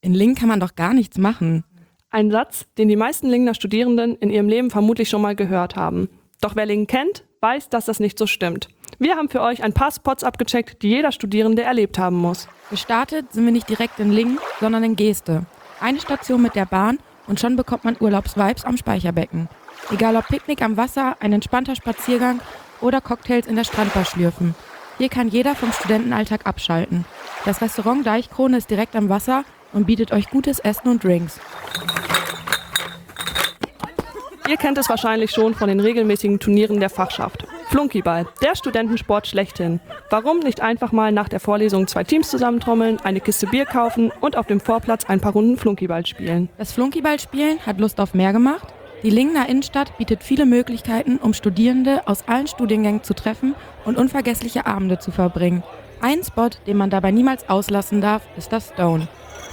In Lingen kann man doch gar nichts machen. Ein Satz, den die meisten Lingener Studierenden in ihrem Leben vermutlich schon mal gehört haben. Doch wer Lingen kennt, weiß, dass das nicht so stimmt. Wir haben für euch ein paar Spots abgecheckt, die jeder Studierende erlebt haben muss. Gestartet sind wir nicht direkt in Lingen, sondern in Geeste. Eine Station mit der Bahn und schon bekommt man Urlaubsvibes am Speicherbecken. Egal ob Picknick am Wasser, ein entspannter Spaziergang oder Cocktails in der Strandbar schlürfen. Hier kann jeder vom Studentenalltag abschalten. Das Restaurant Deichkrone ist direkt am Wasser und bietet euch gutes Essen und Drinks. Ihr kennt es wahrscheinlich schon von den regelmäßigen Turnieren der Fachschaft. Flunkyball, der Studentensport schlechthin. Warum nicht einfach mal nach der Vorlesung 2 Teams zusammentrommeln, eine Kiste Bier kaufen und auf dem Vorplatz ein paar Runden Flunkyball spielen? Das Flunkyballspielen hat Lust auf mehr gemacht. Die Lingener Innenstadt bietet viele Möglichkeiten, um Studierende aus allen Studiengängen zu treffen und unvergessliche Abende zu verbringen. Ein Spot, den man dabei niemals auslassen darf, ist das Stone.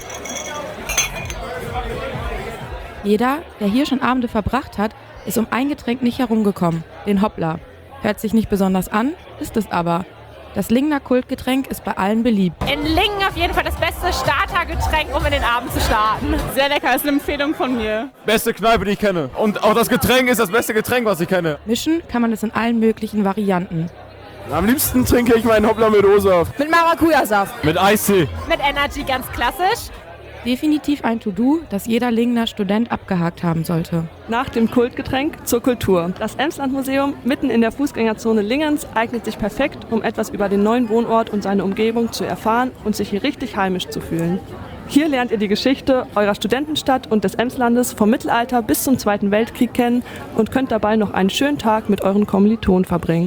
Jeder, der hier schon Abende verbracht hat, ist um ein Getränk nicht herumgekommen, den Hoppla. Hört sich nicht besonders an, ist es aber. Das Lingener Kultgetränk ist bei allen beliebt. In Lingen auf jeden Fall das beste Startergetränk, um in den Abend zu starten. Sehr lecker, ist eine Empfehlung von mir. Beste Kneipe, die ich kenne. Und auch das Getränk ist das beste Getränk, was ich kenne. Mischen kann man es in allen möglichen Varianten. Am liebsten trinke ich meinen Hoppla mit O-Saft. Mit Maracuja-Saft. Mit Eistee. Mit Energy, ganz klassisch. Definitiv ein To-Do, das jeder Lingener Student abgehakt haben sollte. Nach dem Kultgetränk zur Kultur. Das Emsland-Museum mitten in der Fußgängerzone Lingens eignet sich perfekt, um etwas über den neuen Wohnort und seine Umgebung zu erfahren und sich hier richtig heimisch zu fühlen. Hier lernt ihr die Geschichte eurer Studentenstadt und des Emslandes vom Mittelalter bis zum Zweiten Weltkrieg kennen und könnt dabei noch einen schönen Tag mit euren Kommilitonen verbringen.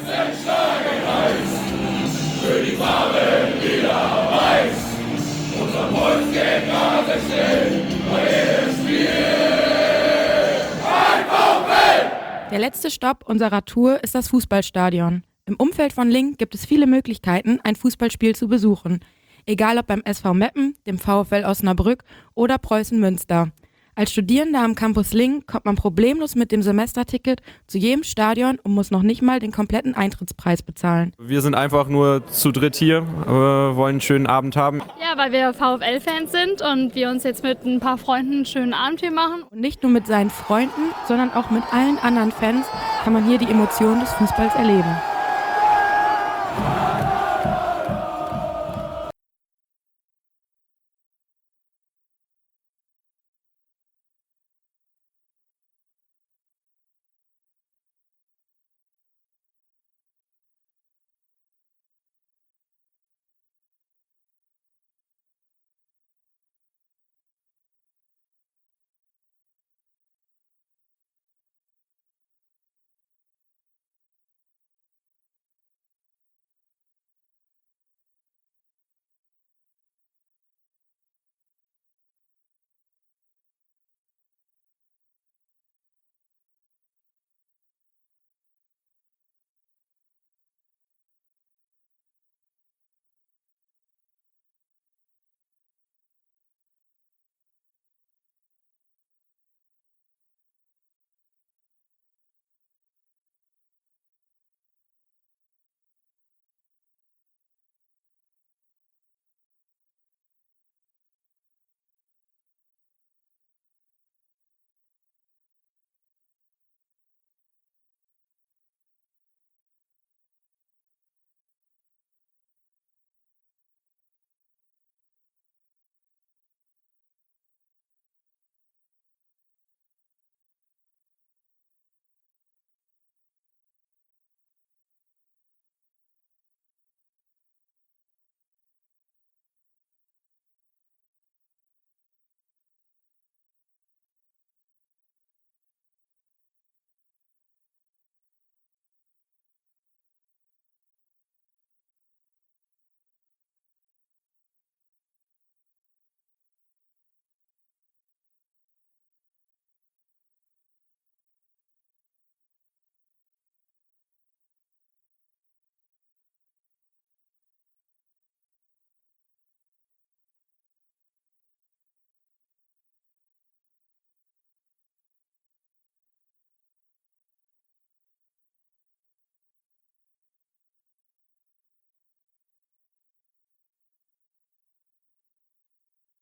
Für die Farben wieder weiß. Unser Mund geht nach der Stelle, bei jedem Spiel. Der letzte Stopp unserer Tour ist das Fußballstadion. Im Umfeld von Lingen gibt es viele Möglichkeiten, ein Fußballspiel zu besuchen. Egal ob beim SV Meppen, dem VfL Osnabrück oder Preußen Münster. Als Studierender am Campus Lingen kommt man problemlos mit dem Semesterticket zu jedem Stadion und muss noch nicht mal den kompletten Eintrittspreis bezahlen. Wir sind einfach nur zu dritt hier, wollen einen schönen Abend haben. Ja, weil wir VfL-Fans sind und wir uns jetzt mit ein paar Freunden einen schönen Abend hier machen. Und nicht nur mit seinen Freunden, sondern auch mit allen anderen Fans kann man hier die Emotionen des Fußballs erleben.